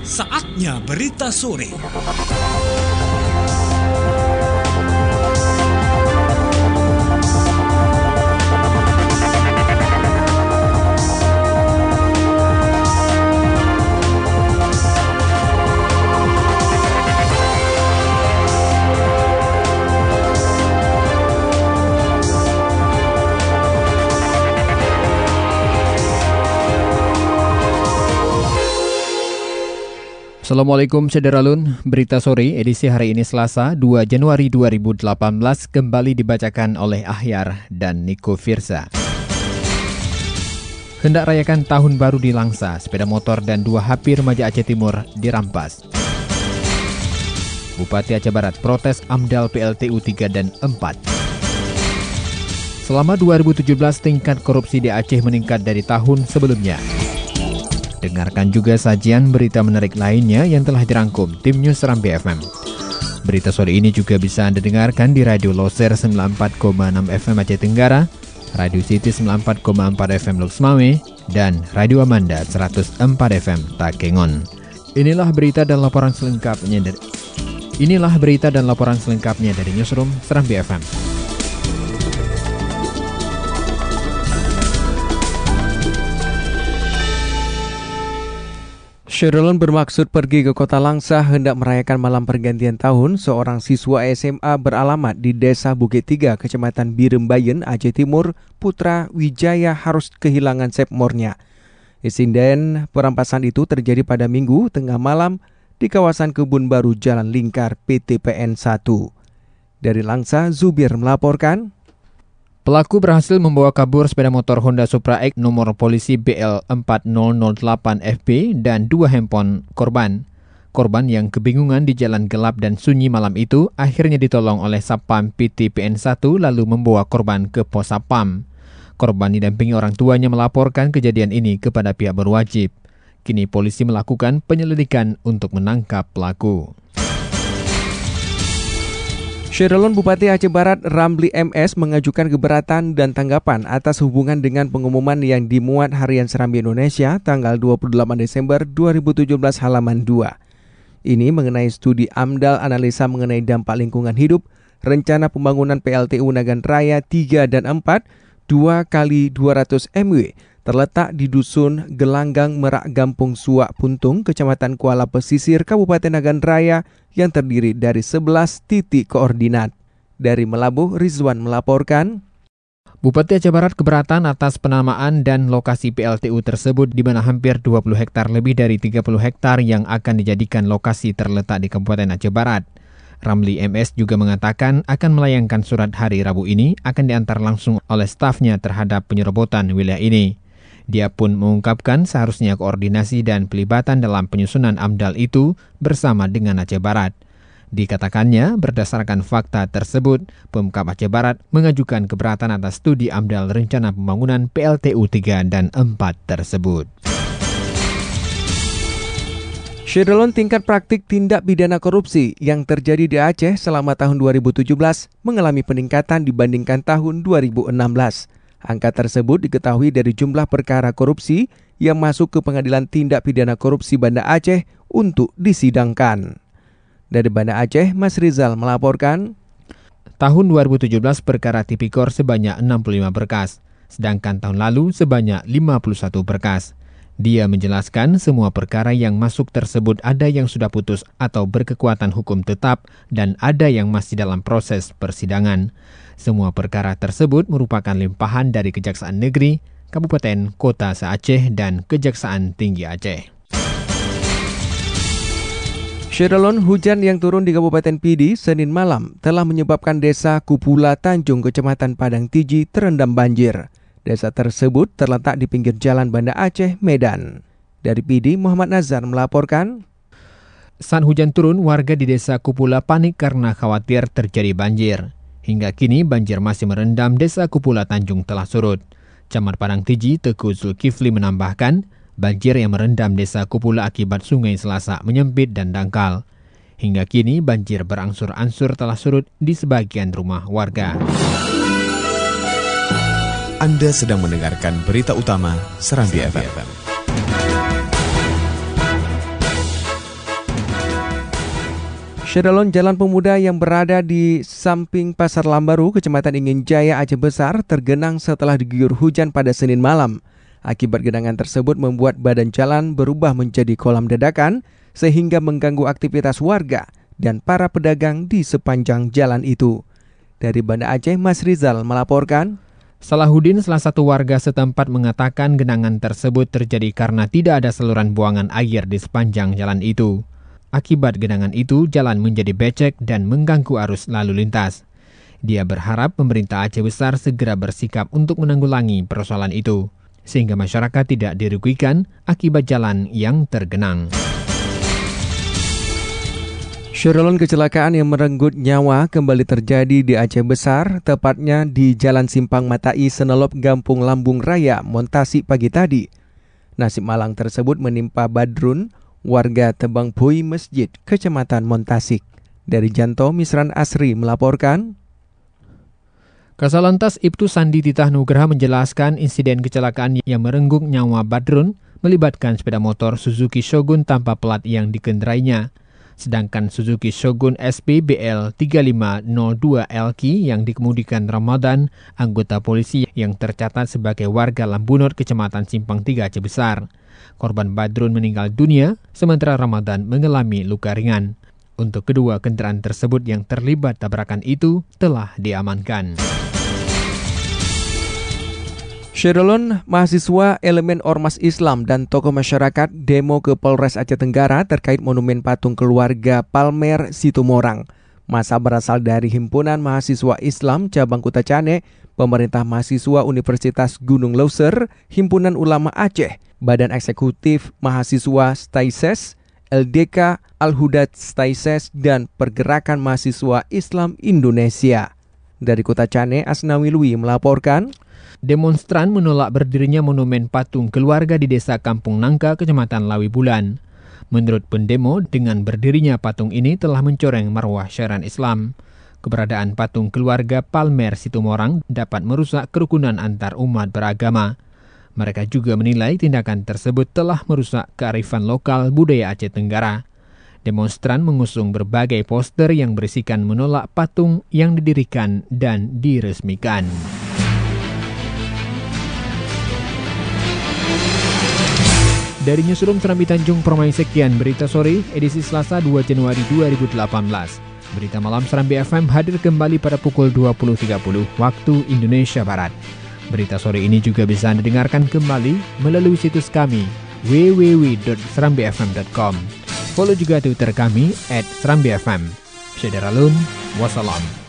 Saatnya berita sore. Assalamualaikum Sederalun, berita sore edisi hari ini Selasa 2 Januari 2018 kembali dibacakan oleh Ahyar dan Niko Firza. Hendak rayakan tahun baru di Langsa, sepeda motor dan 2 HP remaja Aceh Timur dirampas. Bupati Aceh Barat protes AMDAL PLTU 3 dan 4. Selama 2017 tingkat korupsi di Aceh meningkat dari tahun sebelumnya. Dengarkan juga sajian berita menarik lainnya yang telah dirangkum tim News Serambi FM. Berita sore ini juga bisa Anda dengarkan di Radio Loser 94,6 FM Aceh Tenggara, Radio City 94,4 FM Lok Semawe, dan Radio Amanda 104 FM Takengon. Inilah berita dan laporan selengkapnya dari Newsroom Serambi FM. Sherylon bermaksud pergi ke kota Langsa hendak merayakan malam pergantian tahun. Seorang siswa SMA beralamat di Desa Bukit Tiga, Kecamatan Birembayan, Aceh Timur, Putra Wijaya harus kehilangan sepmornya. Insiden perampasan itu terjadi pada Minggu tengah malam di kawasan Kebun Baru Jalan Lingkar PTPN 1. Dari Langsa, Zubir melaporkan. Pelaku berhasil membawa kabur sepeda motor Honda Supra X nomor polisi BL4008FB dan 2 handphone korban. Korban yang kebingungan di jalan gelap dan sunyi malam itu akhirnya ditolong oleh Satpam PTPN 1 lalu membawa korban ke pos Satpam. Korban didampingi orang tuanya melaporkan kejadian ini kepada pihak berwajib. Kini polisi melakukan penyelidikan untuk menangkap pelaku. Sherylon Bupati Aceh Barat Ramli MS mengajukan keberatan dan tanggapan atas hubungan dengan pengumuman yang dimuat Harian Serambi Indonesia tanggal 28 Desember 2017 halaman 2. Ini mengenai studi AMDAL analisa mengenai dampak lingkungan hidup, rencana pembangunan PLTU Nagan Raya 3 dan 4, 2 kali 200 MW, terletak di Dusun Gelanggang Merak Gampung Suak Puntung, Kecamatan Kuala Pesisir, Kabupaten Nagan Raya, yang terdiri dari 11 titik koordinat. Dari Melabuh, Rizwan melaporkan. Bupati Aceh Barat keberatan atas penamaan dan lokasi PLTU tersebut di mana hampir 20 hektar lebih dari 30 hektar yang akan dijadikan lokasi terletak di Kabupaten Aceh Barat. Ramli MS juga mengatakan akan melayangkan surat hari Rabu ini akan diantar langsung oleh stafnya terhadap penyerobotan wilayah ini. Dia pun mengungkapkan seharusnya koordinasi dan pelibatan dalam penyusunan AMDAL itu bersama dengan Aceh Barat. Dikatakannya, berdasarkan fakta tersebut, Pemkab Aceh Barat mengajukan keberatan atas studi AMDAL rencana pembangunan PLTU 3 dan 4 tersebut. Sherylon tingkat praktik tindak pidana korupsi yang terjadi di Aceh selama tahun 2017 mengalami peningkatan dibandingkan tahun 2016. Angka tersebut diketahui dari jumlah perkara korupsi yang masuk ke Pengadilan Tindak Pidana Korupsi Banda Aceh untuk disidangkan. Dari Banda Aceh, Mas Rizal melaporkan. Tahun 2017 perkara tipikor sebanyak 65 berkas, sedangkan tahun lalu sebanyak 51 berkas. Dia menjelaskan semua perkara yang masuk tersebut ada yang sudah putus atau berkekuatan hukum tetap dan ada yang masih dalam proses persidangan. Semua perkara tersebut merupakan limpahan dari Kejaksaan Negeri, Kabupaten Kota se-Aceh, dan Kejaksaan Tinggi Aceh. Sherylon, hujan yang turun di Kabupaten Pidi Senin malam telah menyebabkan desa Kupula Tanjung, Kecamatan Padang Tiji terendam banjir. Desa tersebut terletak di pinggir jalan Banda Aceh, Medan. Dari Pidi, Muhammad Nazar melaporkan. Saat hujan turun, warga di desa Kupula panik karena khawatir terjadi banjir. Hingga kini banjir masih merendam desa Kupula Tanjung telah surut. Camat Padang Tiji Teguh Zulkifli menambahkan, banjir yang merendam desa Kupula akibat sungai Selasa menyempit dan dangkal. Hingga kini banjir berangsur-angsur telah surut di sebagian rumah warga. Anda sedang mendengarkan berita utama Serambi FM. Syedalon Jalan Pemuda yang berada di samping Pasar Lambaru, Kecamatan Ingin Jaya, Aceh Besar, tergenang setelah diguyur hujan pada Senin malam. Akibat genangan tersebut membuat badan jalan berubah menjadi kolam dadakan sehingga mengganggu aktivitas warga dan para pedagang di sepanjang jalan itu. Dari Banda Aceh, Mas Rizal melaporkan. Salahuddin, salah satu warga setempat, mengatakan genangan tersebut terjadi karena tidak ada saluran buangan air di sepanjang jalan itu. Akibat genangan itu, jalan menjadi becek dan mengganggu arus lalu lintas. Dia berharap pemerintah Aceh Besar segera bersikap untuk menanggulangi persoalan itu, sehingga masyarakat tidak dirugikan akibat jalan yang tergenang. Syedalon kecelakaan yang merenggut nyawa kembali terjadi di Aceh Besar, tepatnya di Jalan Simpang Matai, Senelop, Gampung Lambung Raya, Montasi pagi tadi. Nasib malang tersebut menimpa Badrun, warga Tebang Pui Masjid, Kecamatan Montasik. Dari Janto, Misran Asri melaporkan. Kasalantas Ibtu Sandi Titah Nugraha menjelaskan insiden kecelakaan yang merenggut nyawa Badrun melibatkan sepeda motor Suzuki Shogun tanpa plat yang dikendarainya. Sedangkan Suzuki Shogun SP BL 3502LQ yang dikemudikan Ramadan, anggota polisi yang tercatat sebagai warga Lambunut, Kecamatan Simpang 3, Aceh Besar. Korban Badrun meninggal dunia, sementara Ramadan mengalami luka ringan. Untuk kedua kendaraan tersebut yang terlibat tabrakan itu telah diamankan. Syedalon, mahasiswa, elemen Ormas Islam dan tokoh masyarakat demo ke Polres Aceh Tenggara terkait monumen patung keluarga Palmer Situmorang. Masa berasal dari Himpunan Mahasiswa Islam Cabang Kuta Cane, Pemerintah Mahasiswa Universitas Gunung Leuser, Himpunan Ulama Aceh, Badan Eksekutif Mahasiswa Staises, LDK Al-Hudad Staises, dan Pergerakan Mahasiswa Islam Indonesia. Dari Kuta Cane, Asnawi Lui melaporkan. Demonstran menolak berdirinya monumen patung keluarga di Desa Kampung Nangka, Kecamatan Lawi Bulan. Menurut pendemo, dengan berdirinya patung ini telah mencoreng marwah syariat Islam. Keberadaan patung keluarga Palmer Situmorang dapat merusak kerukunan antar umat beragama. Mereka juga menilai tindakan tersebut telah merusak kearifan lokal budaya Aceh Tenggara. Demonstran mengusung berbagai poster yang berisikan menolak patung yang didirikan dan diresmikan. Dari Newsroom Serambi Tanjung Permai, sekian berita sore edisi Selasa 2 Januari 2018. Berita malam Serambi FM hadir kembali pada pukul 20.30 waktu Indonesia Barat. Berita sore ini juga bisa Anda dengarkan kembali melalui situs kami www.serambifm.com. Follow juga Twitter kami @serambifm. Syedaralun, wassalam.